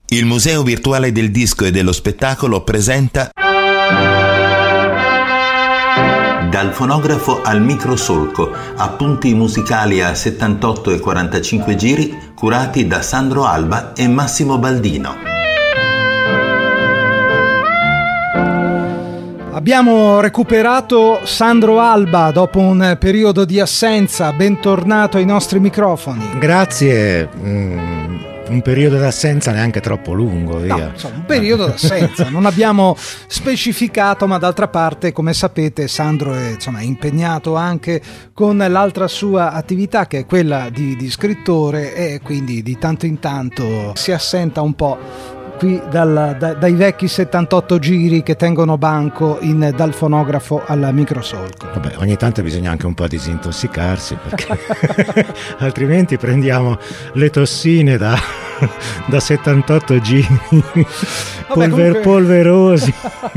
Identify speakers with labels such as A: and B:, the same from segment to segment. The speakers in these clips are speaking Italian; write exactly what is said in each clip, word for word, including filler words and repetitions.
A: Il Museo Virtuale del Disco e dello Spettacolo presenta Dal fonografo al microsolco, appunti musicali a settantotto e quarantacinque giri curati da Sandro Alba e Massimo Baldino.
B: Abbiamo recuperato Sandro Alba dopo un periodo di assenza, bentornato ai nostri microfoni.
C: Grazie, mm, un periodo d'assenza neanche troppo lungo, via.
B: No, insomma, un periodo d'assenza, non abbiamo specificato, ma d'altra parte, come sapete, Sandro è insomma, impegnato anche con l'altra sua attività, che è quella di, di scrittore, e quindi di tanto in tanto si assenta un po' qui dal, da, dai vecchi settantotto giri che tengono banco in, dal fonografo al microsolco.
C: Vabbè, ogni tanto bisogna anche un po' disintossicarsi, perché altrimenti prendiamo le tossine da, da settantotto giri.
B: Vabbè,
C: Polver,
B: comunque...
C: polverosi.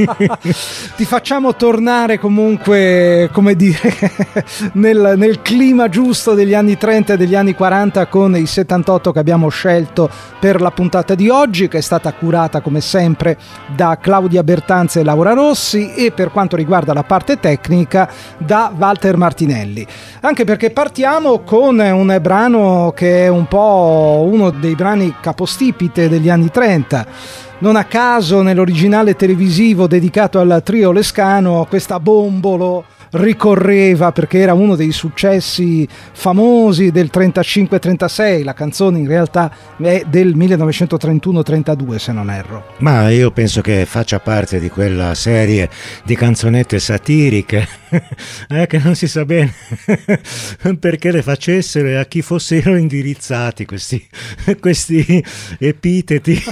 B: Ti facciamo tornare comunque, come dire, nel, nel clima giusto degli anni trenta e degli anni quaranta con i settantotto che abbiamo scelto per la puntata di oggi, che è stata curata come sempre da Claudia Bertanza e Laura Rossi, e per quanto riguarda la parte tecnica da Walter Martinelli. Anche perché partiamo con un brano che è un po' uno dei brani capostipite degli anni trenta. Non a caso nell'originale televisivo dedicato al trio Lescano questa Bombolo ricorreva, perché era uno dei successi famosi del trentacinque trentasei. La canzone in realtà è del millenovecentotrentuno trentadue, se non erro.
C: Ma io penso che faccia parte di quella serie di canzonette satiriche eh, che non si sa bene perché le facessero e a chi fossero indirizzati questi, questi epiteti.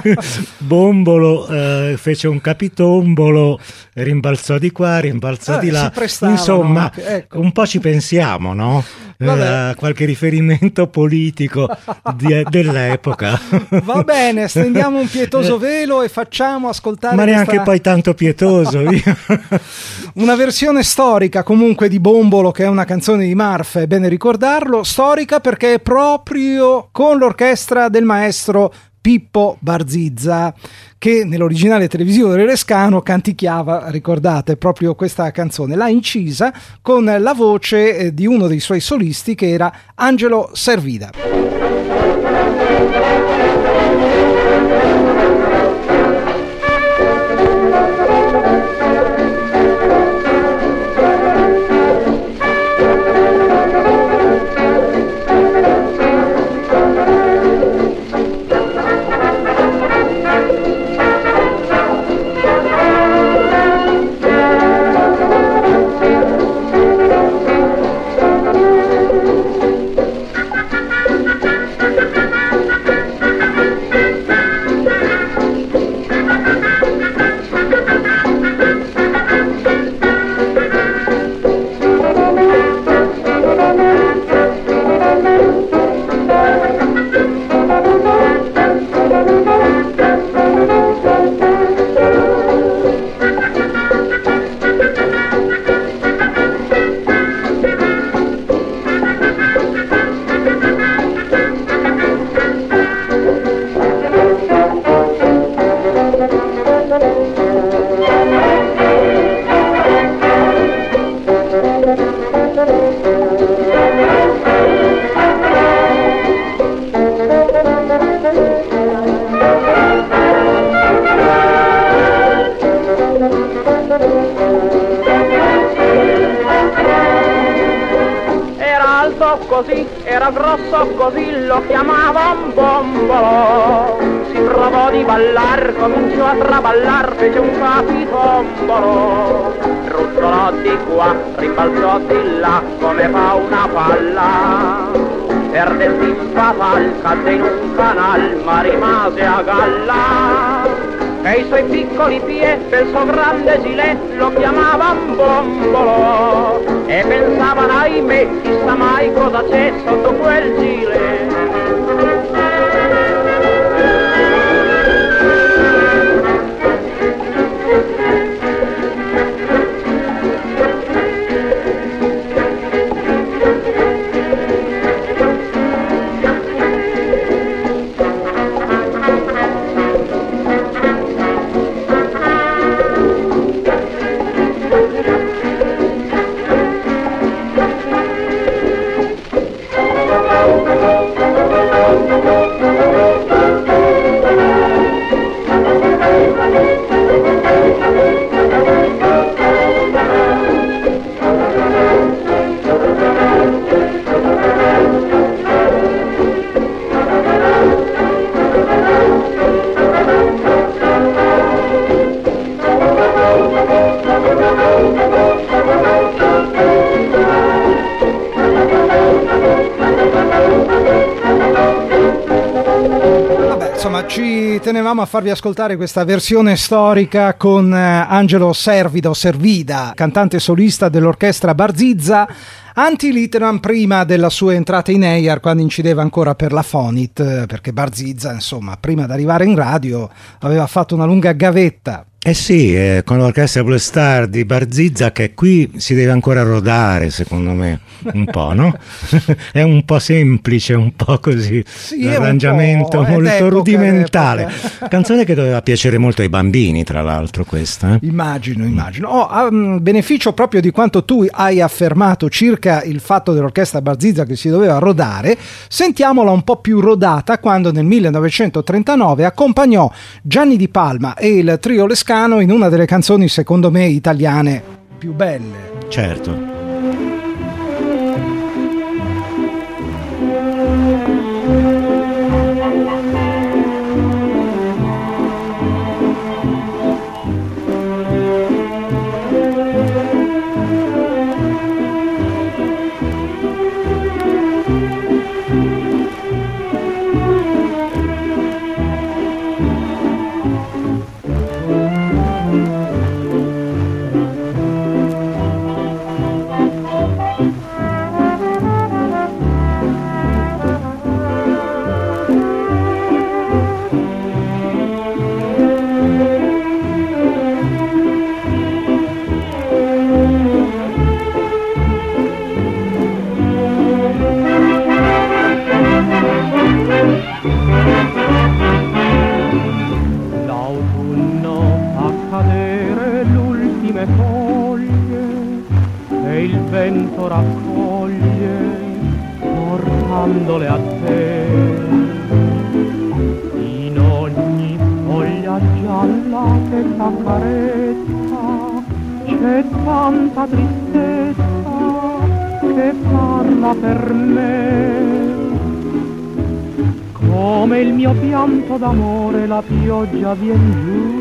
C: Bombolo eh, fece un capitombolo, rimbalzò di qua, rimbalzò
B: eh,
C: di là. Insomma,
B: anche, ecco.
C: Un po' ci pensiamo, no? Eh, qualche riferimento politico di, dell'epoca.
B: Va bene, stendiamo un pietoso velo e facciamo ascoltare.
C: Ma neanche
B: questa...
C: poi tanto pietoso.
B: Una versione storica comunque di Bombolo, che è una canzone di Marf, è bene ricordarlo. Storica perché è proprio con l'orchestra del maestro Pippo Barzizza, che nell'originale televisivo del Lescano canticchiava, ricordate, proprio questa canzone. L'ha incisa con la voce di uno dei suoi solisti, che era Angelo Servida.
D: Così, era grosso così, lo chiamavano Bombolo. Si provò di ballar, cominciò a traballar, fece un capitombolo. Ruzzolò di qua, rimbalzò di là, come fa una palla. Perde il timpadal, cadde in un canal, ma rimase a galla. E i suoi piccoli piedi del suo grande gilet lo chiamavan Bombolo. E pensavano, ahimè, chissà mai cosa c'è sotto quel gilet.
B: Ci tenevamo a farvi ascoltare questa versione storica con Angelo Servido Servida, cantante solista dell'orchestra Barzizza, anti litteram prima della sua entrata in E I A R, quando incideva ancora per la Fonit, perché Barzizza, insomma, prima di arrivare in radio aveva fatto una lunga gavetta.
C: Eh sì, eh, con l'orchestra Blue Star di Barzizza, che qui si deve ancora rodare, secondo me, un po', no? È un po' semplice, un po' così,
B: sì,
C: l'arrangiamento molto
B: d'epoca,
C: rudimentale.
B: d'epoca.
C: Canzone che doveva piacere molto ai bambini, tra l'altro, questa. Eh?
B: Immagino, immagino. Oh, a beneficio proprio di quanto tu hai affermato circa il fatto dell'orchestra Barzizza che si doveva rodare, sentiamola un po' più rodata quando nel millenovecentotrentanove accompagnò Gianni Di Palma e il trio Lescano in una delle canzoni secondo me italiane più belle.
C: Certo.
D: Vento raccoglie portandole a te in ogni foglia gialla che t'accarezza c'è tanta tristezza che parla per me come il mio pianto d'amore la pioggia vien giù.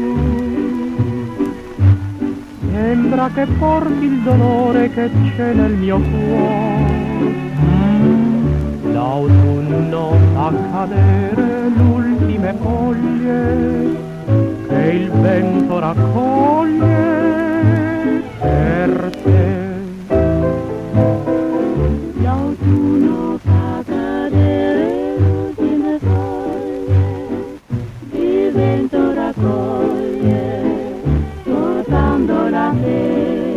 D: Sembra che porti il dolore che c'è nel mio cuore. Mm. L'autunno fa cadere l'ultime foglie che il vento raccoglie per te.
E: L'autunno fa cadere l'ultime foglie, il vento raccoglie portandola a te.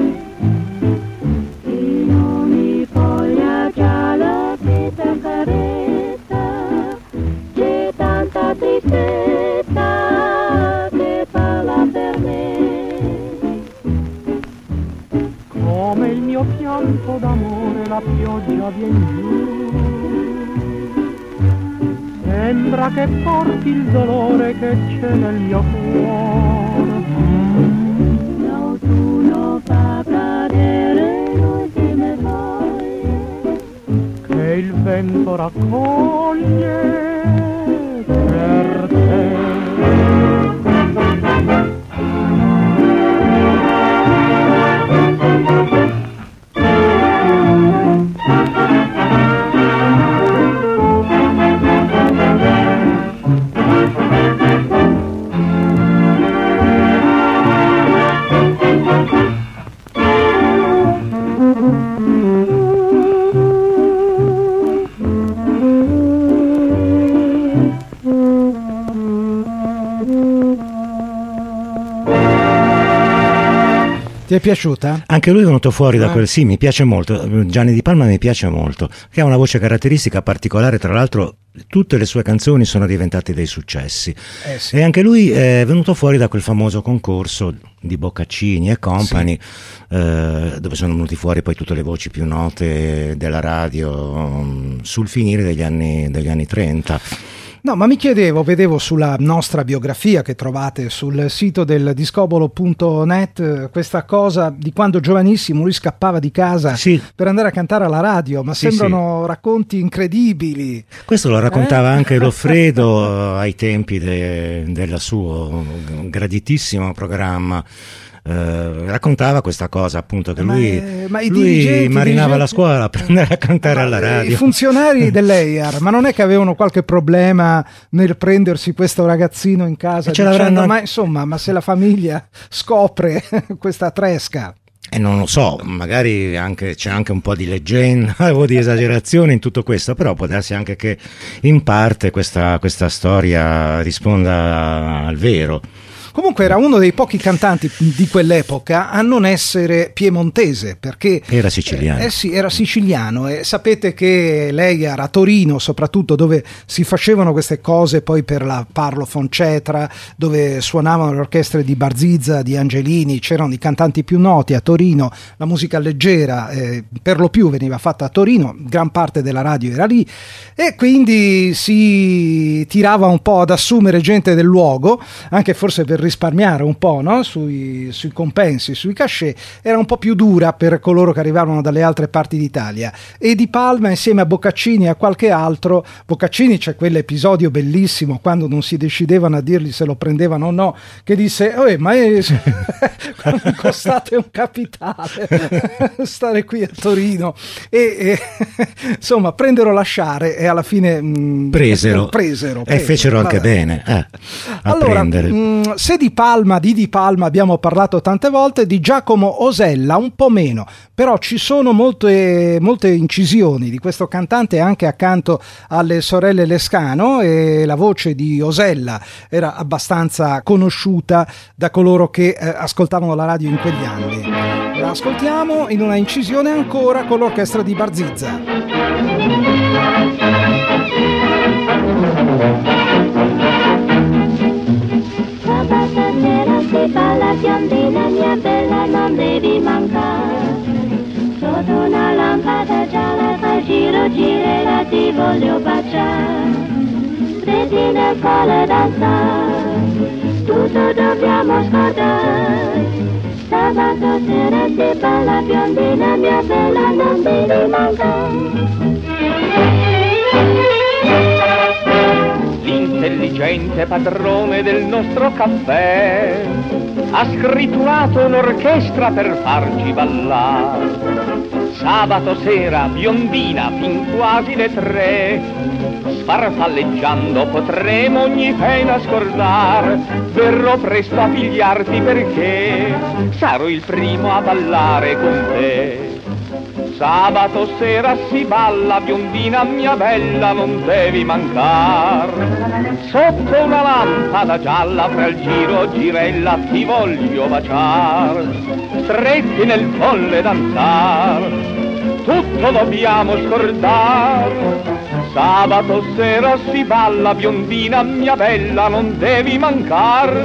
E: In ogni foglia gialla che t'accarezza c'è tanta tristezza che parla per me.
D: Come il mio pianto d'amore la pioggia vien giù. Sembra che porti il dolore che c'è nel mio cuore.
E: L'autunno fa cadere l'ultime foglie
D: che il vento raccoglie per te.
B: Ti è piaciuta?
C: Anche lui è venuto fuori da
B: Eh.
C: quel, sì, mi piace molto. Gianni Di Palma mi piace molto, che ha una voce caratteristica particolare, tra l'altro tutte le sue canzoni sono diventate dei successi.
B: Eh sì.
C: E anche lui è venuto fuori da quel famoso concorso di Boccaccini e Company, eh, dove sono venuti fuori poi tutte le voci più note della radio um, sul finire degli anni, degli anni trenta.
B: No, ma mi chiedevo, vedevo sulla nostra biografia che trovate sul sito del discobolo punto net questa cosa di quando giovanissimo lui scappava di casa
C: Sì.
B: per andare a cantare alla radio, ma
C: Sì,
B: sembrano racconti incredibili.
C: Questo lo raccontava
B: Eh?
C: anche Loffredo ai tempi de, del suo graditissimo programma eh, raccontava questa cosa, appunto, che
B: ma,
C: lui,
B: eh, ma i
C: lui
B: dirigenti,
C: marinava
B: dirigenti...
C: la scuola per andare a cantare
B: ma
C: alla radio.
B: I funzionari dell'E I A R, ma non è che avevano qualche problema nel prendersi questo ragazzino in casa,
C: ce
B: dicendo,
C: l'avranno...
B: ma insomma, ma se la famiglia scopre questa tresca?
C: E non lo so, magari anche, c'è anche un po' di leggenda o di esagerazione in tutto questo, però può darsi anche che in parte questa, questa storia risponda al vero.
B: Comunque era uno dei pochi cantanti di quell'epoca a non essere piemontese, perché
C: era siciliano.
B: Eh, eh sì, era siciliano, e sapete che lei era a Torino, soprattutto, dove si facevano queste cose poi per la Parlo Foncetra, dove suonavano le orchestre di Barzizza, di Angelini, c'erano i cantanti più noti a Torino, la musica leggera eh, per lo più veniva fatta a Torino, gran parte della radio era lì, e quindi si tirava un po' ad assumere gente del luogo, anche forse per risparmiare un po', no? sui, sui compensi, sui cachet. Era un po' più dura per coloro che arrivavano dalle altre parti d'Italia, e Di Palma insieme a Boccaccini e a qualche altro. Boccaccini, c'è quell'episodio bellissimo quando non si decidevano a dirgli se lo prendevano o no, che disse oh, ma è... mi costate un capitale stare qui a Torino, e, e insomma prendere o lasciare, e alla fine mh,
C: presero,
B: presero,
C: e
B: presero,
C: fecero anche
B: vabbè.
C: bene eh, a
B: allora,
C: prendere.
B: Mh, se di Palma, di Di Palma abbiamo parlato tante volte, di Giacomo Osella un po' meno, però ci sono molte, molte incisioni di questo cantante anche accanto alle sorelle Lescano, e la voce di Osella era abbastanza conosciuta da coloro che eh, ascoltavano la radio in quegli anni. La ascoltiamo in una incisione ancora con l'orchestra di Barzizza.
E: Si balla biondina mia bella, non devi mancare. Sotto una lampada gialla fai giro girella, ti voglio baciare. Vedi nel sole danzare, tutto dobbiamo scordare. Sabato sera si balla biondina mia bella, non devi mancare.
D: L'intelligente padrone del nostro caffè ha scritturato un'orchestra per farci ballare. Sabato sera biondina fin quasi le tre, sfarfalleggiando potremo ogni pena scordar. Verrò presto a pigliarti perché sarò il primo a ballare con te. Sabato sera si balla, biondina mia bella, non devi mancar. Sotto una lampada gialla, fra il giro girella, ti voglio baciar. Stretti nel folle danzar, tutto dobbiamo scordar. Sabato sera si balla, biondina mia bella, non devi mancar.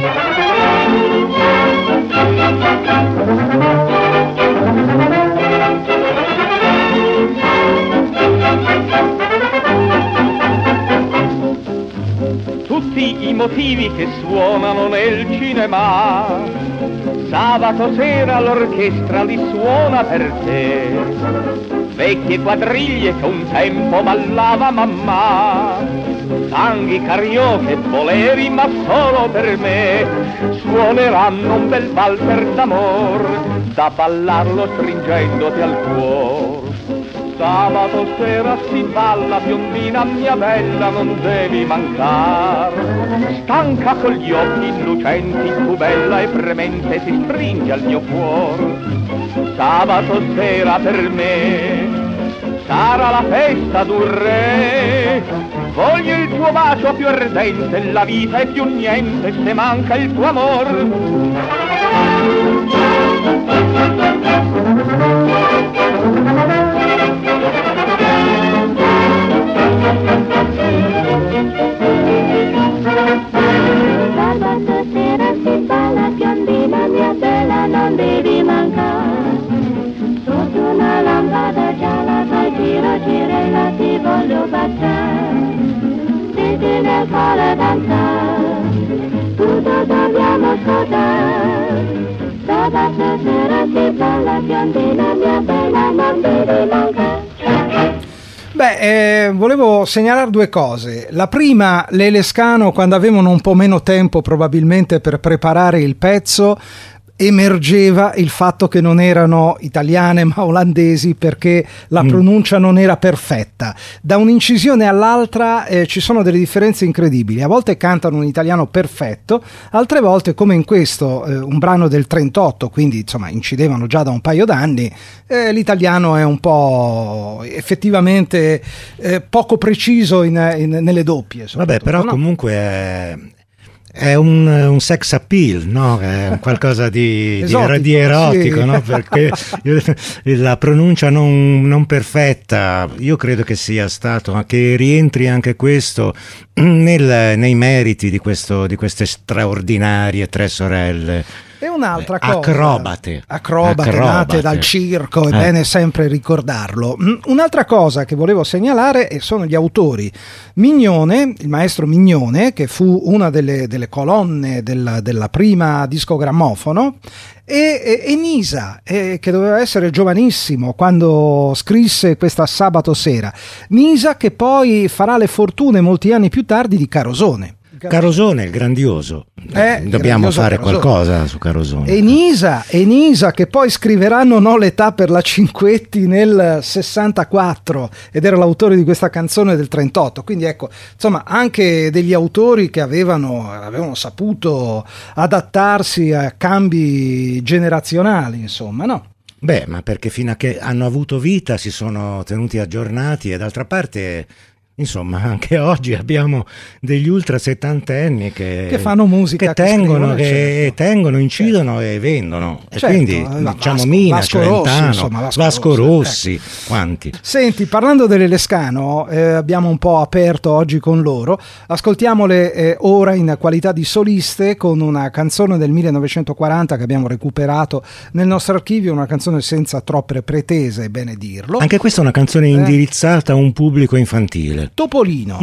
D: Tutti i motivi che suonano nel cinema, sabato sera l'orchestra li suona per te. Vecchie quadriglie che un tempo ballava mamma, tanghi, karaoke, boleri, ma solo per me. Suoneranno un bel valzer d'amor, da ballarlo stringendoti al cuor. Sabato sera si balla, biondina mia bella, non devi mancar. Stanca con gli occhi lucenti, tu bella e premente si stringe al mio cuor. Sabato sera per me sarà la festa d'un re. Voglio il tuo bacio più ardente, la vita è più niente se manca il tuo amor.
E: Sabato sera si balla, biondina mia bella, non devi mancare. Sotto una lampada gialla fai giro girella, ti voglio baciare. Vedi nel sole danzare, tutto dobbiamo scordare. Sabato sera si balla, biondina mia bella, non devi mancare.
B: Beh, eh, volevo segnalare due cose. La prima, le Lescano, quando avevano un po' meno tempo probabilmente per preparare il pezzo, emergeva il fatto che non erano italiane ma olandesi, perché la mm. pronuncia non era perfetta. Da un'incisione all'altra eh, ci sono delle differenze incredibili. A volte cantano un italiano perfetto, altre volte, come in questo, eh, un brano del trentotto, quindi insomma incidevano già da un paio d'anni, eh, l'italiano è un po' effettivamente eh, poco preciso in, in, nelle doppie.
C: Vabbè, però no? Comunque è... È un, un sex appeal, no? È qualcosa di, esotico, di, di erotico, sì. No? Perché la pronuncia non, non perfetta, io credo che sia stato, che rientri anche questo nel, nei meriti di, questo, di queste straordinarie tre sorelle.
B: E un'altra cosa,
C: acrobate,
B: acrobate, acrobate nate dal circo, è eh. bene sempre ricordarlo. Un'altra cosa che volevo segnalare sono gli autori. Mignone, il maestro Mignone, che fu una delle, delle colonne del, della prima disco grammofono, e, e, e Nisa, eh, che doveva essere giovanissimo quando scrisse questa Sabato sera. Nisa che poi farà le fortune molti anni più tardi di Carosone.
C: Carosone, il grandioso.
B: Eh,
C: Dobbiamo
B: grandioso
C: fare
B: Carosone.
C: Qualcosa su Carosone.
B: E Nisa, e Nisa che poi scriverà Non ho l'età per la Cinquetti nel sessantaquattro, ed era l'autore di questa canzone del trentotto. Quindi ecco, insomma, anche degli autori che avevano, avevano saputo adattarsi a cambi generazionali, insomma, no?
C: Beh, ma perché fino a che hanno avuto vita si sono tenuti aggiornati, e d'altra parte... Insomma, anche oggi abbiamo degli ultra settantenni che,
B: che fanno musica,
C: che tengono,
B: che,
C: che
B: certo.
C: tengono, incidono certo. e vendono.
B: Certo,
C: e quindi
B: Vasco,
C: diciamo Mina,
B: Vasco
C: Celentano,
B: Rossi, insomma, Vasco,
C: Vasco
B: Rossi,
C: Rossi
B: ecco.
C: Quanti?
B: Senti, parlando delle Lescano, eh, abbiamo un po' aperto oggi con loro. Ascoltiamole eh, ora in qualità di soliste con una canzone del millenovecentoquaranta che abbiamo recuperato nel nostro archivio, una canzone senza troppe pretese, è bene dirlo.
C: Anche questa è una canzone
B: eh.
C: indirizzata a un pubblico infantile.
B: Topolino. Mm.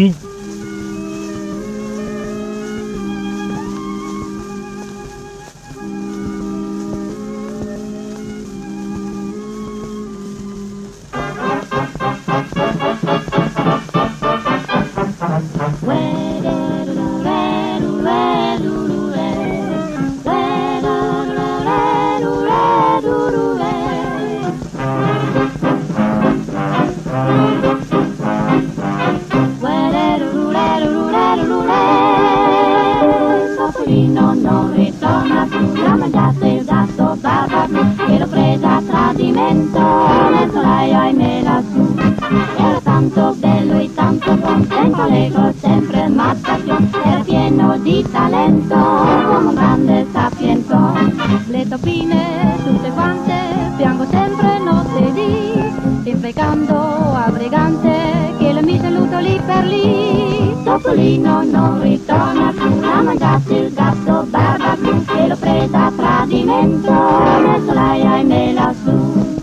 E: Non ritorna più, l'ha mangiato il gatto barba blu, che l'ho presa a tradimento nel solaio, ahimè lassù. Era tanto bello e tanto buon, sempre allegro, sempre mattacchion, era pieno di talento come un grande sapientone. Le topine tutte quante piango sempre notte e dì, imprecando a brigante che le mise luto lì per lì. Topolino non ritorna più, l'ha mangiato il gatto barba blu, che l'ho presa a tradimento nel solaio, ahimè lassù.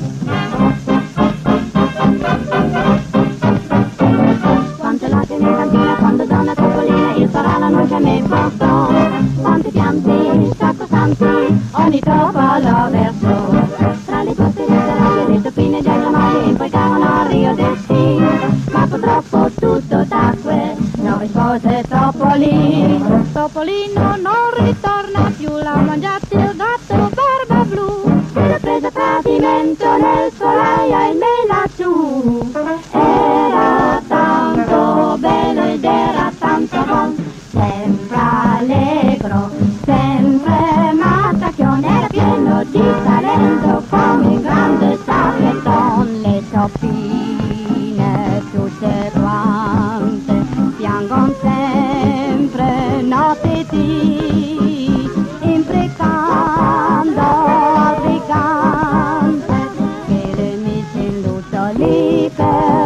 E: Quante lacrime in cantina quando donna Topolina il farà non c'è mai posto. Quanti pianti sacrosanti ogni topolo verso. Tra le coste letterali le topine già gramali imprecavano a Rio del Sì, ma purtroppo tutto tacque, non rispose Topolino. Topolino non ritorna più, l'ha mangiato il gatto barba blu, e l'ha presa a tradimento nel solaio, ahimè laggiù. Era tanto bello ed era tanto buon, sempre allegro, sempre mattacchione, era pieno di talento come un grande sapientone. Le topine tutte quante piangon sempre notte e dì, imprecando al brigante che le mise in lutto lì per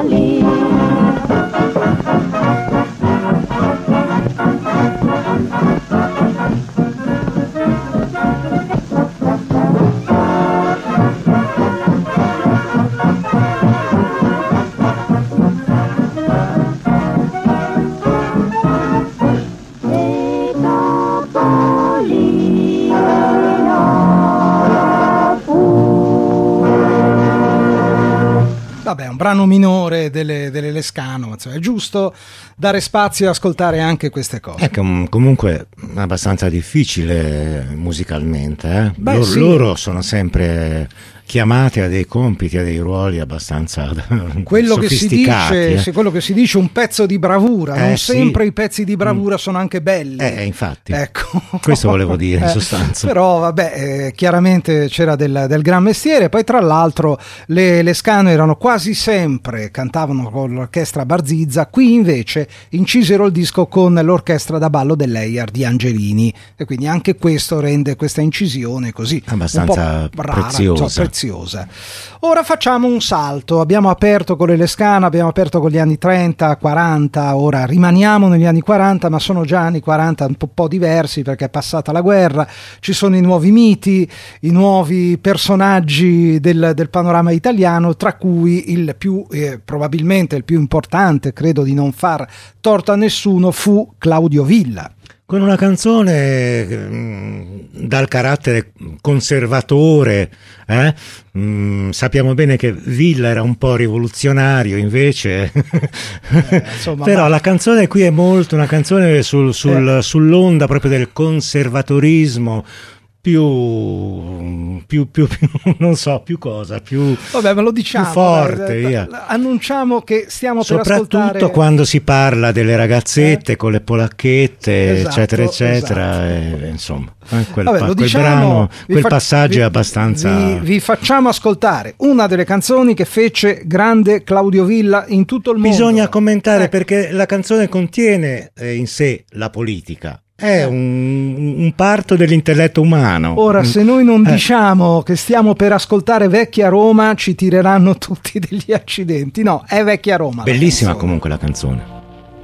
B: brano minore delle, delle Lescano, insomma, è giusto dare spazio e ascoltare anche queste cose.
C: È com- comunque abbastanza difficile musicalmente, eh?
B: Beh,
C: loro,
B: sì.
C: loro sono sempre chiamate a dei compiti, a dei ruoli abbastanza
B: quello che si
C: sofisticati.
B: dice,
C: eh.
B: se quello che si dice un pezzo di bravura,
C: Eh,
B: non
C: sì.
B: sempre i pezzi di bravura mm. sono anche belli.
C: Eh, infatti.
B: Ecco.
C: Questo volevo dire in
B: Eh,
C: sostanza.
B: Però vabbè, eh, chiaramente c'era del, del gran mestiere. Poi tra l'altro le Lescano erano quasi sempre, cantavano con l'orchestra Barzizza, qui invece incisero il disco con l'orchestra da ballo dell'Eiar di Angelini, e quindi anche questo rende questa incisione così
C: abbastanza
B: un po' rara,
C: preziosa.
B: insomma, preziosa. Ora facciamo un salto, abbiamo aperto con le Lescano, abbiamo aperto con gli anni trenta, quaranta, ora rimaniamo negli anni quaranta, ma sono già anni quaranta un po', po' diversi perché è passata la guerra, ci sono i nuovi miti, i nuovi personaggi del, del panorama italiano, tra cui il più, eh, probabilmente il più importante, credo di non far torto a nessuno, fu Claudio Villa.
C: Con una canzone mh, dal carattere conservatore, eh? mh, sappiamo bene che Villa era un po' rivoluzionario invece,
B: eh, insomma,
C: però
B: ma...
C: la canzone qui è molto una canzone sul, sul,
B: eh.
C: sull'onda proprio del conservatorismo, più, più, più, più non so, più cosa, più,
B: Vabbè, ma lo diciamo,
C: più forte,
B: dai,
C: via.
B: Annunciamo che stiamo per
C: soprattutto
B: ascoltare,
C: quando si parla delle ragazzette eh? con le polacchette,
B: esatto,
C: eccetera eccetera,
B: esatto.
C: e, insomma eh, quel,
B: Vabbè,
C: pa-
B: lo
C: quel
B: diciamo,
C: brano, quel
B: fa-
C: passaggio
B: vi,
C: è abbastanza
B: vi, vi facciamo ascoltare una delle canzoni che fece grande Claudio Villa in tutto il mondo.
C: Bisogna commentare
B: eh.
C: perché la canzone contiene eh, in sé la politica. È un, un parto dell'intelletto umano.
B: Ora, se noi non
C: eh.
B: diciamo che stiamo per ascoltare Vecchia Roma, ci tireranno tutti degli accidenti. No, è Vecchia Roma.
C: Bellissima comunque la canzone.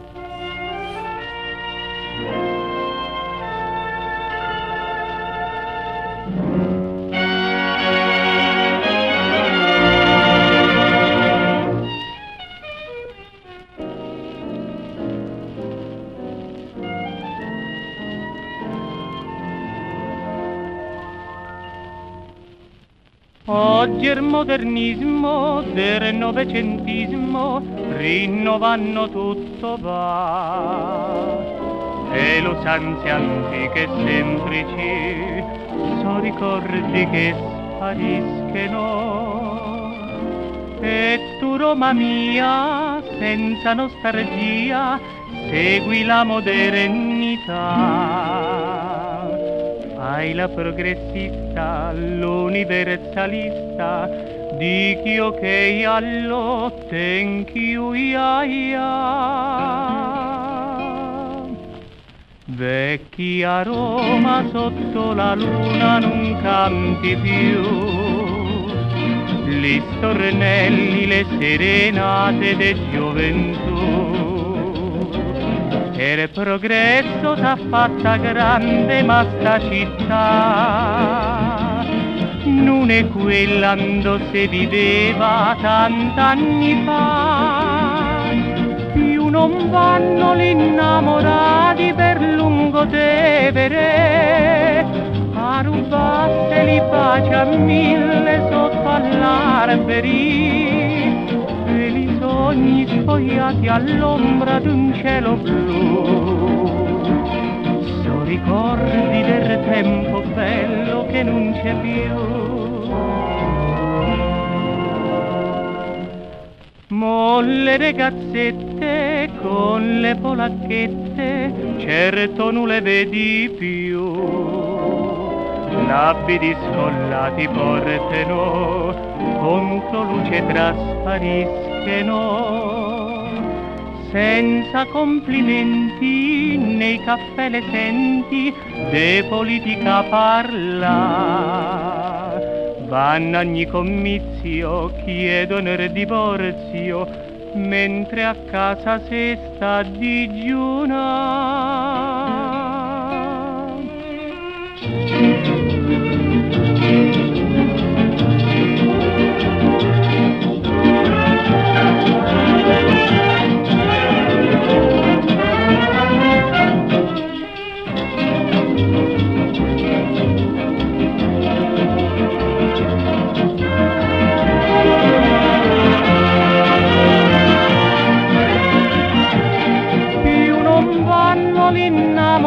F: Oggi il modernismo del novecentismo rinnovano tutto va, e le usanze antiche semplici sono ricordi che spariscono. E tu, Roma mia, senza nostalgia segui la modernità. Fai la progressista, l'universalista, di chi ok allo thank you ya ya. Vecchia Roma sotto la luna non canti più, gli stornelli, le serenate de gioventù. E il progresso t'ha fatta grande, ma sta città non è quella dove si viveva tant'anni fa. Più non vanno gli innamorati per lungo Tevere a rubasse li pace a mille sotto all'alberi, e li sogni spogliati all'ombra d'un cielo blu. So ricordi del tempo bello che non c'è più. Molle ragazzette con le polacchette, certo non le vedi più. L'abiti scollati portano, contro luce traspariscono. Senza complimenti nei caffè le senti de politica parla. Vanno a ogni comizio, chiedono il divorzio, mentre a casa si sta digiuna.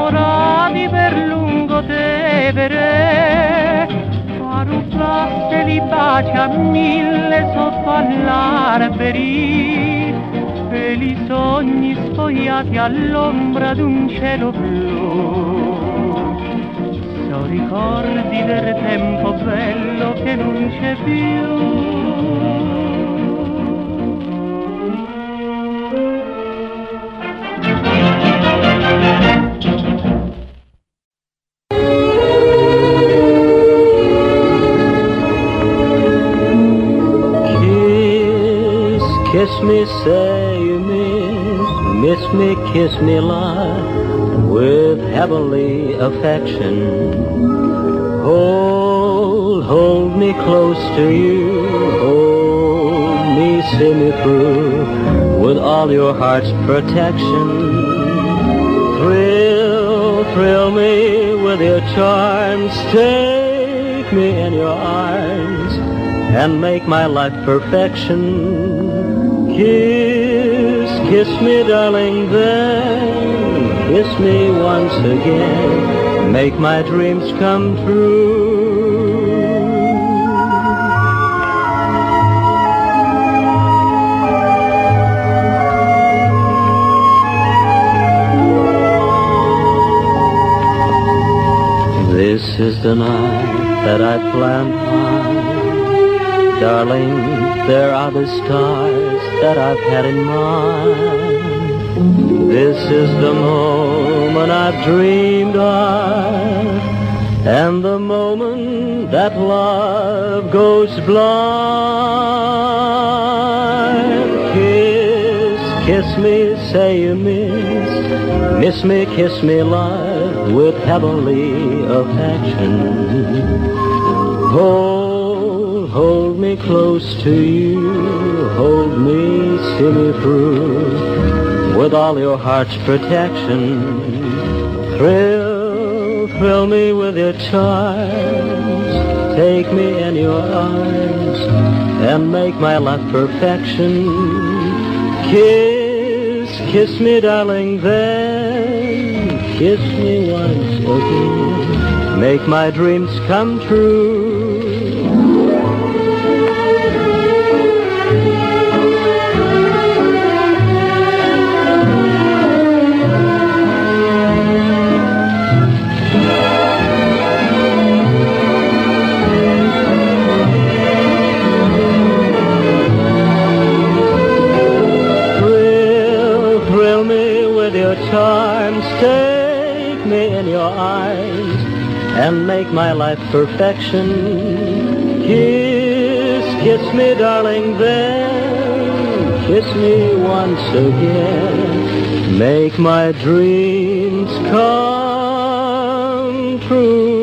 F: innamorati per lungo Tevere, a rubasse li baci a mille sotto all'alberi, e li sogni sfogliati all'ombra d'un cielo blu. So ricordi del tempo bello che non c'è più.
G: Kiss me, say you miss, miss me, kiss me, love, with heavenly affection. Hold, hold me close to you, hold me, see me through, with all your heart's protection. Thrill, thrill me with your charms, take me in your arms, and make my life perfection. Kiss, kiss me, darling, then kiss me once again, make my dreams come true. This is the night that I planned on, darling, there are the stars that I've had in mind. This is the moment I've dreamed of, and the moment that love goes blind. Kiss, kiss me, say you miss, miss me, kiss me, love, with heavenly affection. Hold, hold me close to you, hold me, see me through, with all your heart's protection. Thrill, thrill me with your charms, take me in your arms, and make my life perfection. Kiss, kiss me, darling, then kiss me once again, make my dreams come true. Charms, take me in your arms, and make my life perfection. Kiss, kiss me, darling, then kiss me once again, make my dreams come true.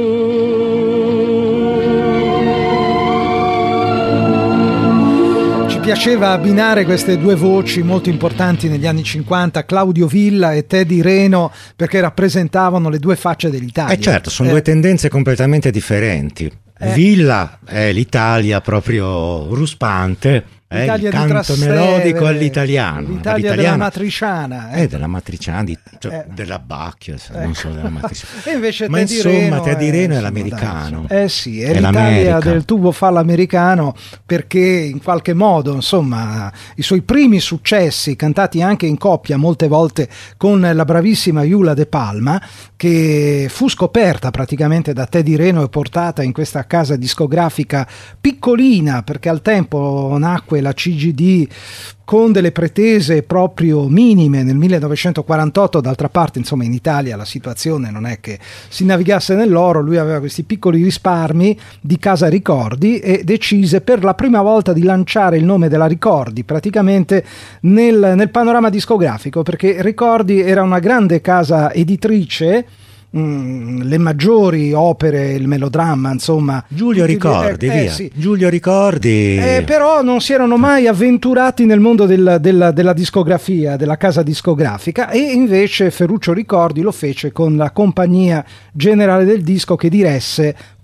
B: Piaceva abbinare queste due voci molto importanti negli anni cinquanta, Claudio Villa e Teddy Reno, perché rappresentavano le due facce dell'Italia.
C: Eh certo, sono
B: eh.
C: due tendenze completamente differenti.
B: Eh.
C: Villa è l'Italia proprio ruspante, è il
B: L'Italia di
C: canto
B: Trastevere,
C: melodico all'italiano.
B: l'Italia
C: all'italiano.
B: della matriciana.
C: Eh, della matriciana, di, cioè,
B: Eh.
C: della Bacchia,
B: Eh.
C: non solo della matriciana.
B: E invece
C: Ma
B: Teddy
C: insomma,
B: Reno
C: Teddy
B: è,
C: Reno è
B: insomma,
C: l'americano.
B: dai, eh sì, è,
C: È
B: l'Italia
C: l'America.
B: del tubo fallo americano, perché in qualche modo, insomma, i suoi primi successi, cantati anche in coppia molte volte con la bravissima Eula De Palma, che fu scoperta praticamente da Teddy Reno e portata in questa casa discografica piccolina, perché al tempo nacque la C G D con delle pretese proprio minime nel millenovecentoquarantotto. D'altra parte, insomma, in Italia la situazione non è che si navigasse nell'oro. Lui aveva questi piccoli risparmi di Casa Ricordi e decise per la prima volta di lanciare il nome della Ricordi praticamente nel, nel panorama discografico, perché Ricordi era una grande casa editrice. Mm, le maggiori opere, il melodramma, insomma,
C: Giulio
B: tutti-
C: Ricordi,
B: eh, eh,
C: via.
B: sì.
C: Giulio Ricordi.
B: Eh, però non si erano mai avventurati nel mondo del- della, della discografia, della casa discografica, e invece Ferruccio Ricordi lo fece con la compagnia generale del disco, che diresse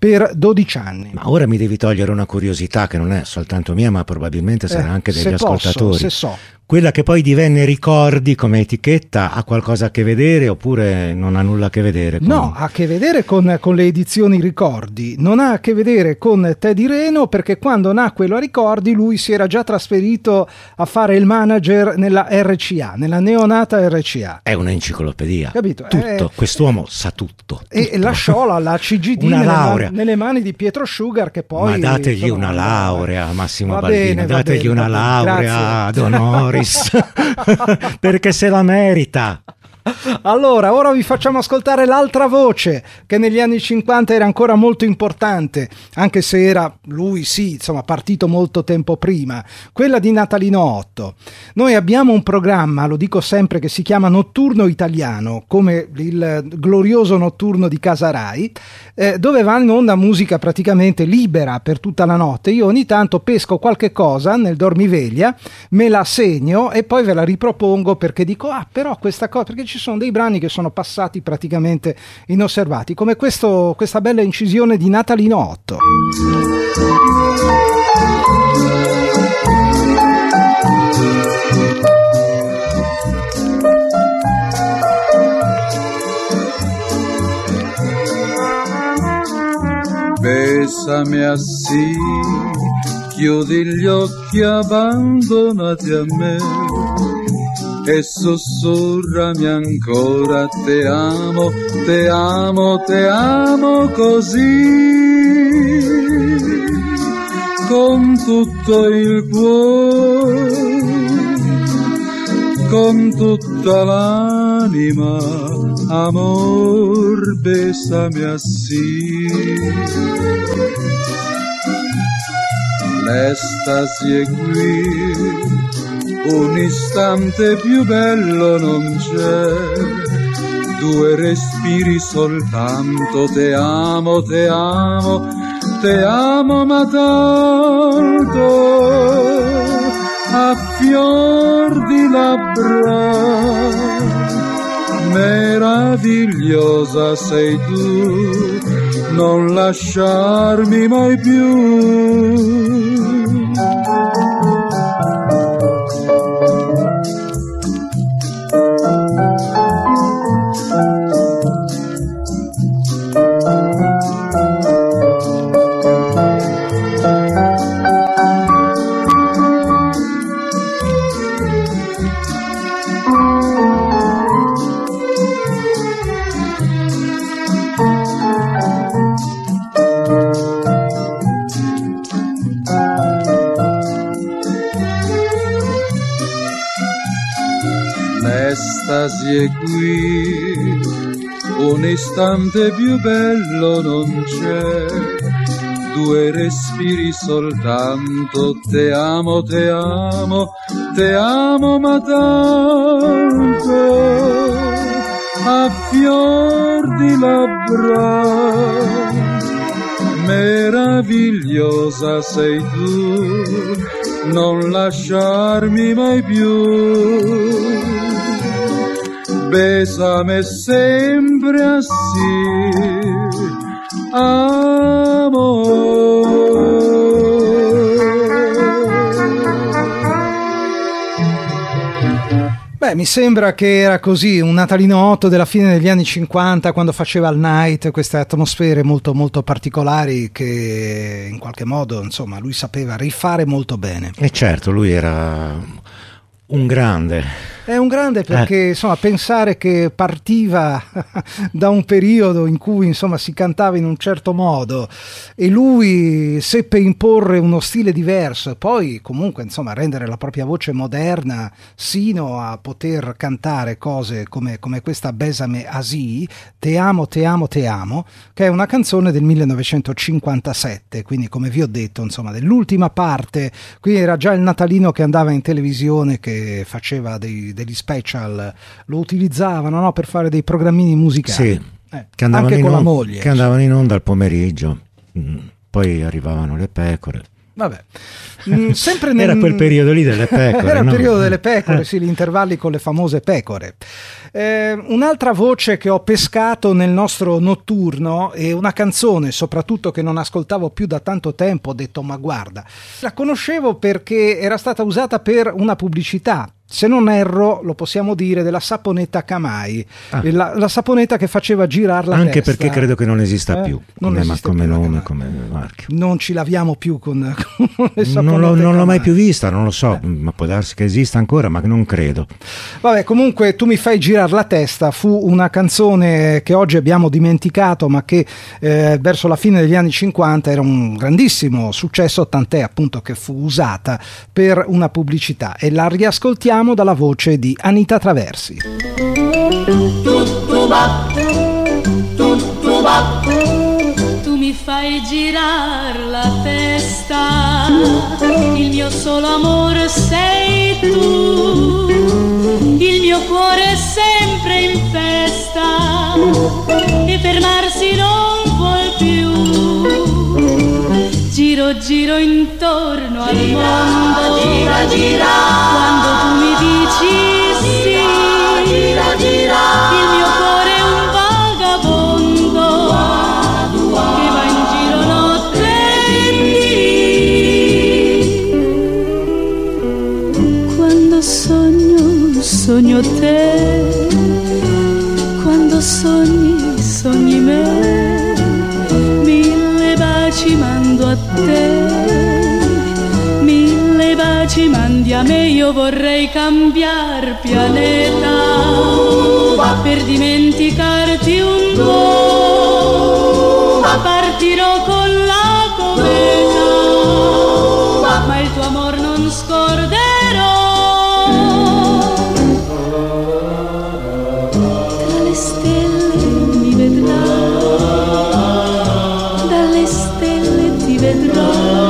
B: per dodici anni.
C: Ma ora mi devi togliere una curiosità che non è soltanto mia, ma probabilmente sarà
B: Eh,
C: anche degli
B: se posso,
C: ascoltatori.
B: se so.
C: Quella che poi divenne Ricordi come etichetta ha qualcosa a che vedere oppure non ha nulla a che vedere con...
B: No, ha a che vedere con, con le edizioni Ricordi, non ha a che vedere con Teddy Reno, perché quando nacque la Ricordi lui si era già trasferito a fare il manager nella R C A, nella neonata R C A.
C: È un'enciclopedia.
B: Capito?
C: Tutto,
B: Eh,
C: quest'uomo sa tutto.
B: E
C: tutto.
B: lasciò la, la C G D
C: Una
B: nelle,
C: laurea.
B: man- nelle mani di Pietro Sugar, che poi...
C: Ma dategli
B: insomma,
C: una laurea, Massimo
B: va
C: Baldini,
B: bene, va
C: dategli
B: bene,
C: una
B: va bene,
C: laurea
B: grazie.
C: ad honoris, perché se la merita.
B: Allora, ora vi facciamo ascoltare l'altra voce che negli anni cinquanta era ancora molto importante, anche se era lui sì, insomma, partito molto tempo prima, quella di Natalino Otto. Noi abbiamo un programma, lo dico sempre, che si chiama Notturno Italiano, come il glorioso notturno di Casa Rai, eh, dove va in onda musica praticamente libera per tutta la notte. Io ogni tanto pesco qualche cosa nel dormiveglia, me la segno e poi ve la ripropongo, perché dico, ah, però questa cosa, perché ci sono dei brani che sono passati praticamente inosservati, come questo, questa bella incisione di Natalino Otto.
H: Besami assi, chiudi gli occhi abbandonati a me e sussurrami ancora, te amo, te amo, te amo così, con tutto il cuore, con tutta l'anima, amor, besami assi. L'estasi è qui, un istante più bello non c'è, due respiri soltanto, te amo, te amo, te amo ma tanto, a fior di labbra, meravigliosa sei tu, non lasciarmi mai più. L'estasi è qui, un istante più bello non c'è, due respiri soltanto, te amo, te amo, te amo ma tanto, a fior di labbra, meravigliosa sei tu, non lasciarmi mai più. Besame sempre assi, amore.
B: Beh, mi sembra che era così, un Natalino Otto della fine degli anni cinquanta, quando faceva il night, queste atmosfere molto molto particolari che in qualche modo, insomma, lui sapeva rifare molto bene.
C: E certo, lui era un grande.
B: È un grande perché, eh. insomma, pensare che partiva da un periodo in cui, insomma, si cantava in un certo modo e lui seppe imporre uno stile diverso e poi comunque, insomma, rendere la propria voce moderna sino a poter cantare cose come, come questa Besame Asì, Te amo, te amo, te amo, che è una canzone del millenovecentocinquantasette, quindi come vi ho detto, insomma, dell'ultima parte. Qui era già il Natalino che andava in televisione, che faceva dei degli special, lo utilizzavano, no, per fare dei programmini musicali,
C: sì,
B: eh,
C: che andavano
B: anche
C: in
B: con
C: on-
B: la moglie,
C: che andavano in onda al pomeriggio, mm, poi arrivavano le pecore,
B: Vabbè. Mm, sempre nel...
C: Era quel periodo lì delle pecore.
B: Era il
C: no?
B: periodo delle pecore,
C: Eh.
B: sì, gli intervalli con le famose pecore. Eh, un'altra voce che ho pescato nel nostro notturno è una canzone, soprattutto che non ascoltavo più da tanto tempo. Ho detto, ma guarda, la conoscevo perché era stata usata per una pubblicità. Se non erro, lo possiamo dire, della saponetta Camai,
C: Ah.
B: la, la saponetta che faceva girare la
C: Anche
B: testa.
C: perché credo che non esista
B: Eh?
C: più
B: Non
C: come,
B: esiste
C: come
B: più la
C: nome,
B: Camai.
C: come marchio.
B: Non ci laviamo più con, con le saponette
C: Non l'ho, non l'ho
B: Camai.
C: mai più vista, non lo so, ma può darsi che esista ancora, ma non credo.
B: Vabbè, comunque Tu mi fai girare la testa fu una canzone che oggi abbiamo dimenticato, ma che eh, verso la fine degli anni cinquanta era un grandissimo successo, tant'è appunto che fu usata per una pubblicità, e la riascoltiamo dalla voce di Anita Traversi.
I: Tu mi fai girar la testa, il mio solo amore sei tu, il mio cuore è sempre in festa e fermarsi non vuol più. Giro, giro intorno al mondo, gira, gira, quando tu mi dici sì, gira, gira, il mio cuore è un vagabondo che va in giro notte e dì. Quando sogno, sogno te, quando sogni, sogni me, mille baci mando a te, mille baci mandi a me. Io vorrei cambiar pianeta per dimenticarti un po', partirò con la cometa, ma il tuo amor non scorderò. Tra le stelle mi vedrai, dalle stelle ti vedrò,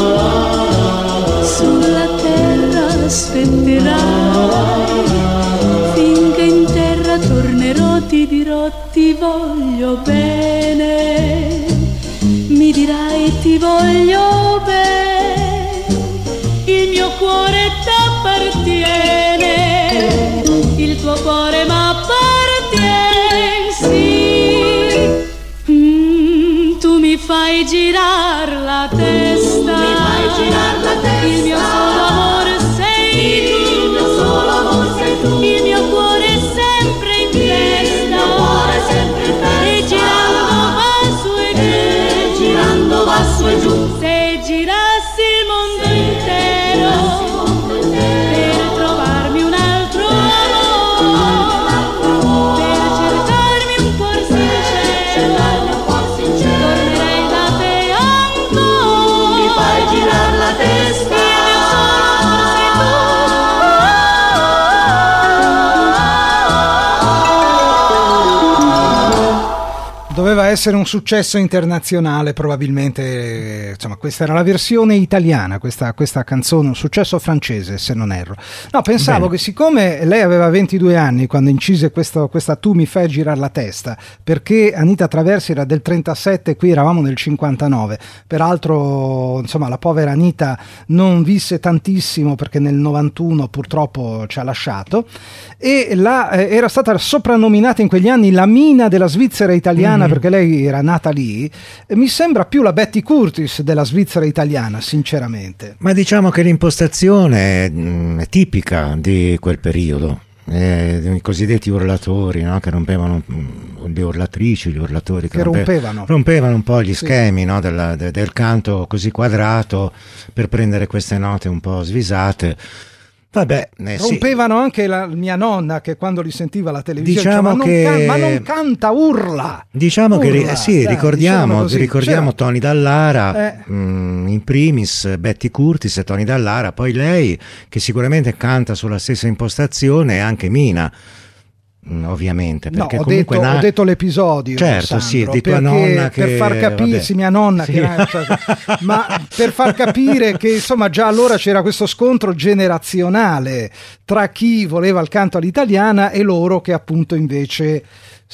I: sulla terra aspetterai, finché in terra tornerò, ti dirò ti voglio bene, mi dirai ti voglio bene, il mio cuore t'appartiene, il tuo cuore m'appartiene, sì. Mm, tu mi fai girar la testa, mi fai girar la testa, il mio solo amore sei tu, il mio solo amore sei tu, il mio cuore è sempre in festa, il mio cuore è sempre in festa, e girando va su e giù, e girando va su e giù, se girassi il mondo intero per trovarmi un altro amore, per cercarmi un cuor sincero, tornerei da te ancora. Mi fai girar la testa, il mio solo amore sei tu.
B: Doveva essere un successo internazionale, probabilmente, insomma, questa era la versione italiana, questa, questa canzone, un successo francese, se non erro. No, pensavo
C: Bene.
B: che siccome lei aveva ventidue anni quando incise questo, questa Tu mi fai girare la testa, perché Anita Traversi era del trentasette, qui eravamo nel cinquantanove, peraltro, insomma, la povera Anita non visse tantissimo perché nel novantuno purtroppo ci ha lasciato, e la, eh, era stata soprannominata in quegli anni la Mina della Svizzera italiana, mm-hmm. perché lei era nata lì. Mi sembra più la Betty Curtis della Svizzera italiana, sinceramente.
C: Ma diciamo che l'impostazione mh, è tipica di quel periodo, eh, i cosiddetti urlatori, no? Che rompevano, mh, le urlatrici, gli urlatori che,
B: che
C: rompe-
B: rompevano.
C: rompevano un po' gli
B: Sì.
C: schemi, no? Della- de- del canto così quadrato per prendere queste note un po' svisate. Vabbè, eh, sì.
B: Rompevano anche la mia nonna, che quando li sentiva alla televisione
C: Diciamo
B: diceva, ma,
C: che-
B: non can- ma non canta, urla.
C: Diciamo che ri-
B: Urla,
C: eh, sì,
B: dai,
C: ricordiamo,
B: diciamo così.
C: ricordiamo
B: C'era-
C: Tony Dallara,
B: Eh.
C: mh, in primis Betty Curtis e Tony Dallara, poi lei che sicuramente canta sulla stessa impostazione, e anche Mina, mh, ovviamente,
B: No,
C: perché
B: ho
C: comunque
B: detto,
C: na-
B: ho detto l'episodio,
C: certo,
B: Sandro,
C: sì, di tua
B: perché
C: nonna che
B: per far capire,
C: vabbè.
B: sì, mia nonna,
C: Sì.
B: che era- cioè, ma per far capire che insomma già allora c'era questo scontro generazionale tra chi voleva il canto all'italiana e loro che appunto invece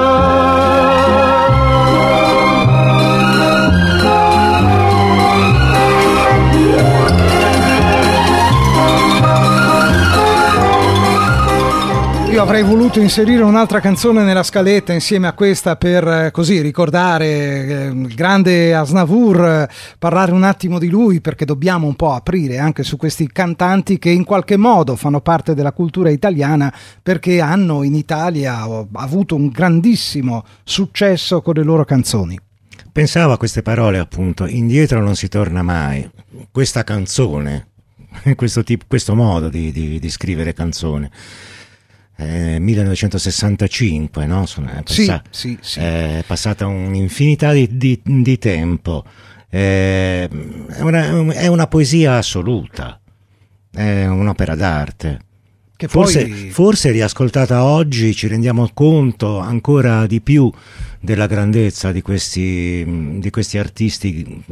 B: avrei voluto inserire un'altra canzone nella scaletta insieme a questa per eh, così ricordare eh, il grande Aznavour, eh, parlare un attimo di lui, perché dobbiamo un po' aprire anche su questi cantanti che in qualche modo fanno parte della cultura italiana, perché hanno in Italia oh, avuto un grandissimo successo con le loro canzoni.
C: Pensavo a queste parole, appunto, indietro non si torna mai. Questa canzone, questo, tipo, questo modo di, di, di scrivere canzone, eh, millenovecentosessantacinque, no? È, passa,
B: sì, sì, sì.
C: È passata un'infinità di, di, di tempo. Eh, è, una, è una poesia assoluta, è un'opera d'arte. Che forse, poi... forse riascoltata oggi ci rendiamo conto ancora di più della grandezza di questi, di questi artisti.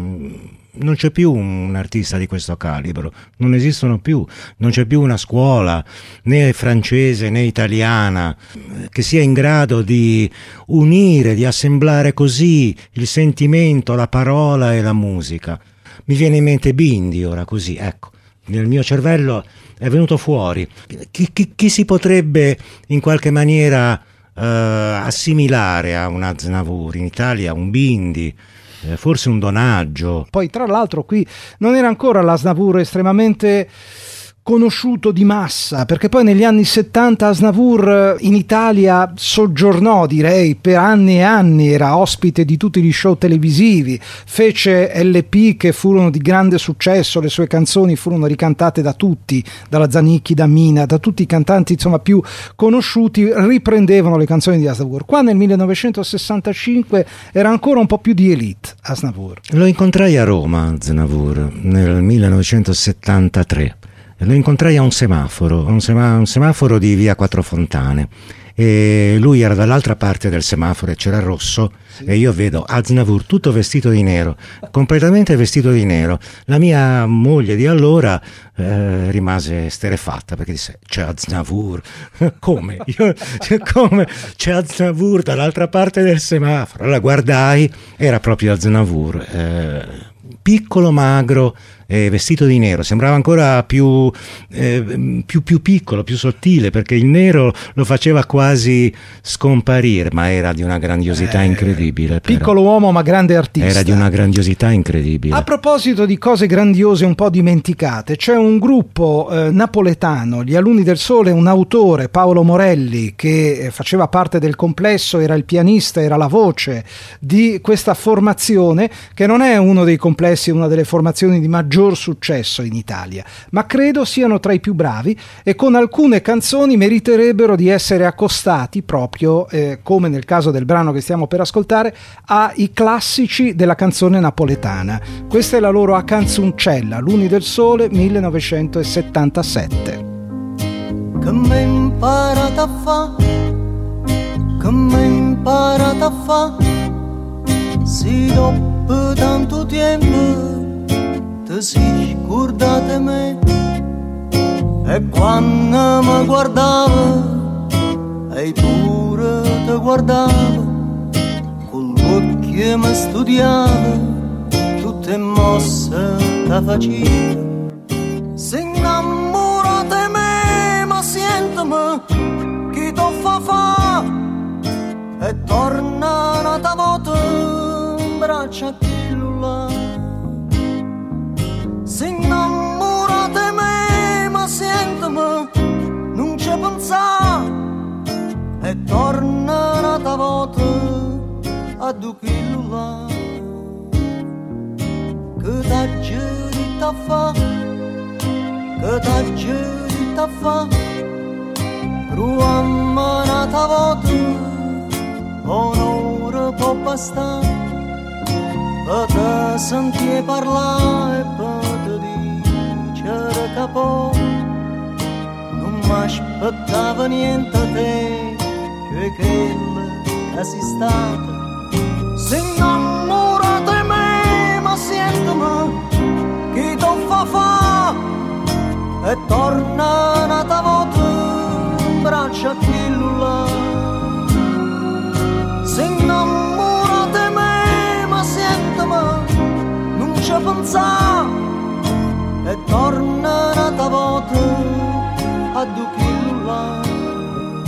C: Non c'è più un artista di questo calibro, non esistono più, non c'è più una scuola né francese né italiana che sia in grado di unire, di assemblare così il sentimento, la parola e la musica. Mi viene in mente Bindi ora così, ecco, nel mio cervello è venuto fuori. Chi, chi, chi si potrebbe in qualche maniera eh, assimilare a un Aznavour in Italia, un Bindi? Forse un Donaggio.
B: Poi tra l'altro qui non era ancora l'Aznavour estremamente conosciuto di massa, perché poi negli anni settanta Aznavour in Italia soggiornò, direi, per anni e anni, era ospite di tutti gli show televisivi, fece L P che furono di grande successo, le sue canzoni furono ricantate da tutti, dalla Zanicchi, da Mina, da tutti i cantanti insomma più conosciuti, riprendevano le canzoni di Aznavour. Qua nel millenovecentosessantacinque era ancora un po' più di elite Aznavour.
C: Lo incontrai a Roma, Aznavour, nel millenovecentosettantatré. Lo incontrai a un semaforo, un, sema- un semaforo di via Quattro Fontane, e lui era dall'altra parte del semaforo e c'era rosso, sì. E io vedo Aznavour tutto vestito di nero, completamente vestito di nero. La mia moglie di allora eh, rimase esterrefatta perché disse: c'è Aznavour. Come? Io, come? C'è Aznavour dall'altra parte del semaforo. Allora guardai, era proprio Aznavour, eh, piccolo, magro, eh, vestito di nero, sembrava ancora più, eh, più, più piccolo, più sottile, perché il nero lo faceva quasi scomparire, ma era di una grandiosità eh, incredibile. Però.
B: Piccolo uomo ma grande artista.
C: Era di una grandiosità incredibile.
B: A proposito di cose grandiose un po' dimenticate, c'è un gruppo eh, napoletano, gli Alunni del Sole, un autore, Paolo Morelli, che faceva parte del complesso, era il pianista, era la voce di questa formazione, che non è uno dei complessi, una delle formazioni di maggior successo in Italia, ma credo siano tra i più bravi e con alcune canzoni meriterebbero di essere accostati proprio, eh, come nel caso del brano che stiamo per ascoltare, ai classici della canzone napoletana. Questa è la loro A Canzoncella, Luni del Sole, millenovecentosettantasette.
J: Che m'hai imparato a fa, che m'hai imparato a fa, si dopo tanto tempo ti si scordate me, e quando mi guardava e pure ti guardava, con l'occhio mi studiava tutte mosse che faceva. Se innamora di me, ma sentimi che ti fa fa, e torna un'altra volta in braccia a quello là. Se innamora di me, ma sentimi, non ci pensa, e torna un'altra volta a quello là. Che t'ha detto a fa, che t'ha detto a fa, ruamma un'altra volta, un'ora può bastare, per te sentire parlare e per te dicere che poi non mi aspettava niente a te, cioè quella che sei stata. Se innamora di me, ma sentimi che ti fa fa, e torna un'altra volta in braccia a quello là. Se innamora di me, ma sentimi, non ci pensa, e torna un'altra volta a quello là.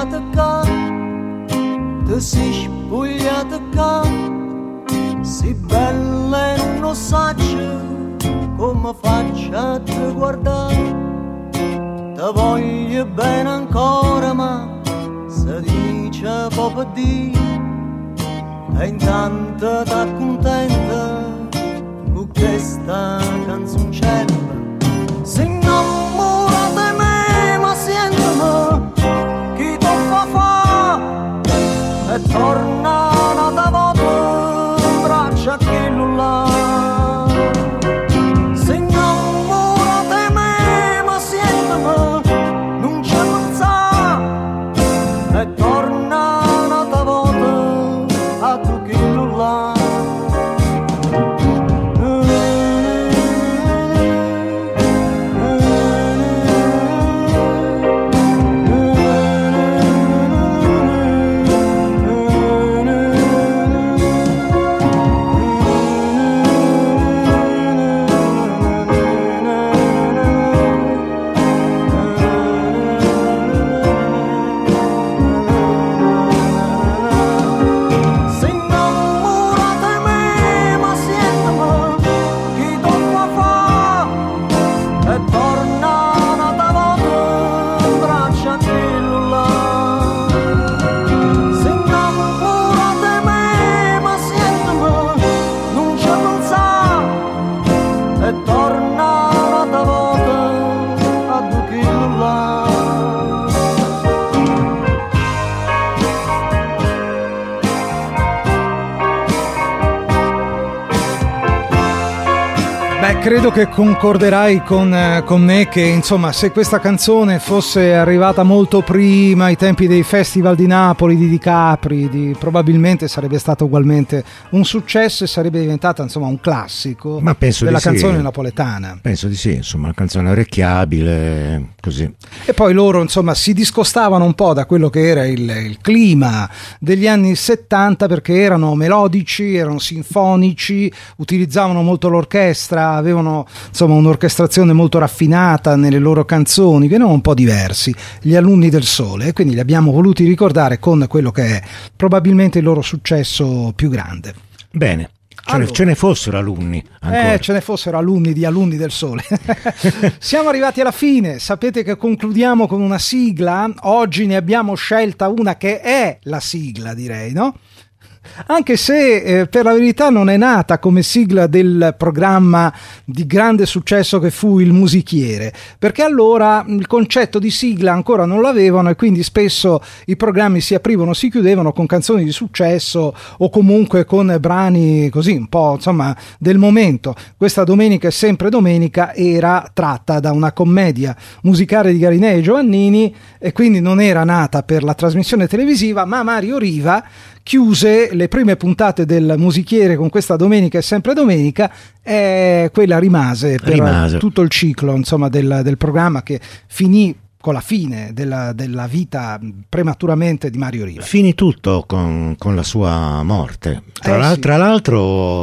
J: spogliata qua, ti sei spogliata qua, sei bella e non lo saccio come faccio a te guardare. Ti voglio bene ancora ma si dice proprio di, e intanto t'accontenta con questa canzoncella. Si innamora di me ma sentimi chi ti fa fa, e torna un'altra volta in braccio a quello là. Si innamora di me ma sentimi non ci pensa, e torna un'altra volta a tu quello là.
B: Credo che concorderai con, con me che insomma se questa canzone fosse arrivata molto prima, ai tempi dei festival di Napoli, di Di Capri, di, probabilmente sarebbe stato ugualmente un successo e sarebbe diventata insomma un classico.
C: Ma penso
B: della
C: di
B: canzone
C: sì.
B: napoletana.
C: Penso di sì, insomma, una canzone orecchiabile, così.
B: E poi loro insomma si discostavano un po' da quello che era il, il clima degli anni settanta, perché erano melodici, erano sinfonici, utilizzavano molto l'orchestra, avevano insomma un'orchestrazione molto raffinata nelle loro canzoni, che erano un po' diversi, gli Alunni del Sole, e quindi li abbiamo voluti ricordare con quello che è probabilmente il loro successo più grande.
C: Bene. Ce,
B: allora,
C: ne, ce ne fossero alunni ancora.
B: Eh, ce ne fossero alunni di Alunni del Sole. Siamo arrivati alla fine. Sapete che concludiamo con una sigla. Oggi ne abbiamo scelta una che è la sigla, direi, no? Anche se eh, per la verità non è nata come sigla del programma di grande successo che fu Il Musichiere, perché allora il concetto di sigla ancora non l'avevano e quindi spesso i programmi si aprivano, si chiudevano con canzoni di successo o comunque con brani così un po' insomma del momento. Questa Domenica è sempre domenica era tratta da una commedia musicale di Garinei e Giovannini e quindi non era nata per la trasmissione televisiva, ma Mario Riva chiuse le prime puntate del Musichiere con questa Domenica è sempre domenica, e quella rimase per
C: rimase.
B: tutto il ciclo insomma del, del programma, che finì con la fine della, della vita prematuramente di Mario Riva.
C: Finì tutto con, con la sua morte. Tra,
B: Eh,
C: l'al-
B: sì.
C: tra l'altro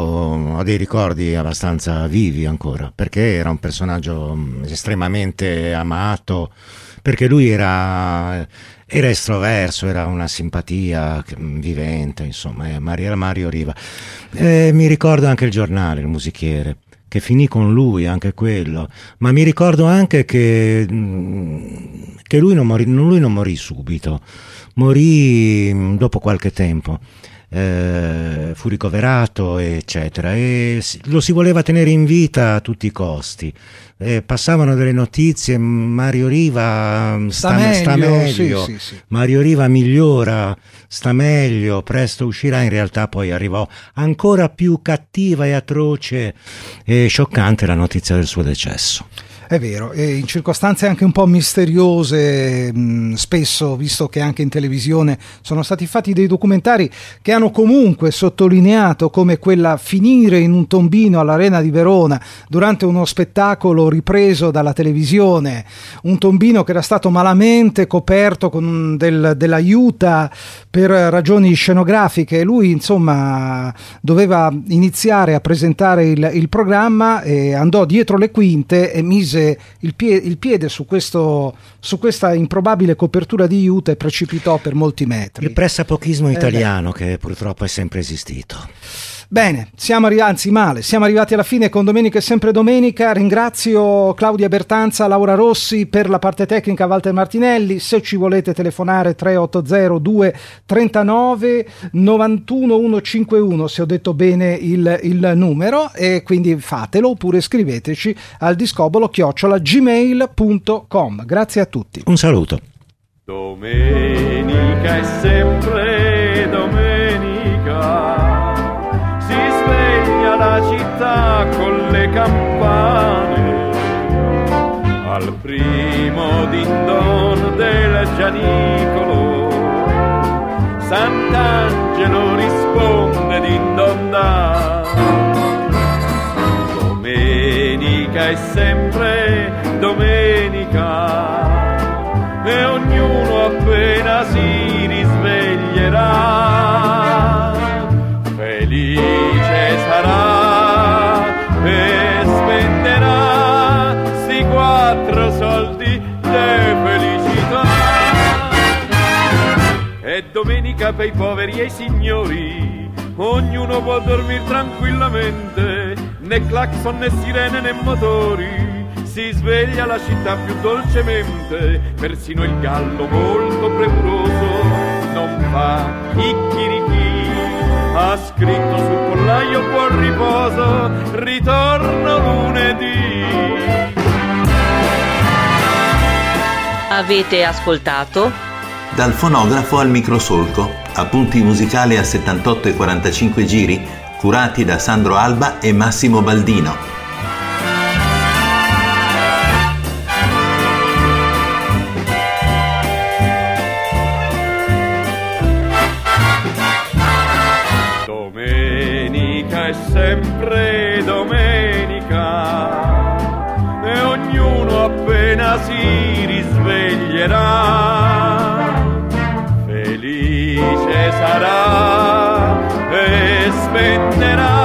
C: ho dei ricordi abbastanza vivi ancora, perché era un personaggio mh, estremamente amato, perché lui era, era estroverso, era una simpatia che- mh, vivente, insomma, eh, Mario- era Mario Riva. Eh, mi ricordo anche il giornale, Il Musichiere, che finì con lui, anche quello, ma mi ricordo anche che, mh, che lui, non morì, lui non morì subito, morì mh, dopo qualche tempo. Eh, fu ricoverato eccetera, e si- lo si voleva tenere in vita a tutti i costi. Eh, passavano delle notizie, Mario Riva mh, sta,
B: Sta
C: sta
B: meglio,
C: meglio,
B: sì, sì, sì.
C: Mario Riva migliora, sta meglio, presto uscirà. In realtà poi arrivò ancora più cattiva e atroce e scioccante la notizia del suo decesso.
B: È vero, e in circostanze anche un po' misteriose, mh, spesso, visto che anche in televisione sono stati fatti dei documentari che hanno comunque sottolineato come quella finire in un tombino all'Arena di Verona durante uno spettacolo ripreso dalla televisione, un tombino che era stato malamente coperto con del, dell'aiuta per ragioni scenografiche. Lui insomma doveva iniziare a presentare il, il programma e andò dietro le quinte e mise pose il, pie- il piede su, questo, su questa improbabile copertura di juta e precipitò per molti metri.
C: Il pressapochismo italiano
B: eh
C: che purtroppo è sempre esistito.
B: Bene, siamo arrivati, anzi male, siamo arrivati alla fine con Domenica è sempre domenica. Ringrazio Claudia Bertanza, Laura Rossi, per la parte tecnica Walter Martinelli. Se ci volete telefonare tre otto zero due tre nove nove uno uno cinque uno, se ho detto bene il, il numero, e quindi fatelo, oppure scriveteci al discobolo chiocciola gmail punto com. Grazie a tutti.
C: Un saluto.
H: Domenica è sempre domenica, si sveglia la città con le campane, al primo din-don del Gianicolo Sant'Angelo risponde din-don-da. Domenica è sempre domenica e ognuno appena si risveglierà felice sarà e spenderà sti quattro soldi di felicità. È domenica per i poveri e i signori, ognuno può dormire tranquillamente, né clacson né sirene né motori, si sveglia la città più dolcemente, persino il gallo molto premuroso non fa chicchirichì, ha scritto sul pollaio buon riposo, ritorno lunedì.
K: Avete ascoltato?
A: Dal fonografo al microsolco, appunti musicali a settantotto e quarantacinque giri, curati da Sandro Alba e Massimo Baldino.
H: Sempre domenica e ognuno appena si risveglierà felice sarà e spenderà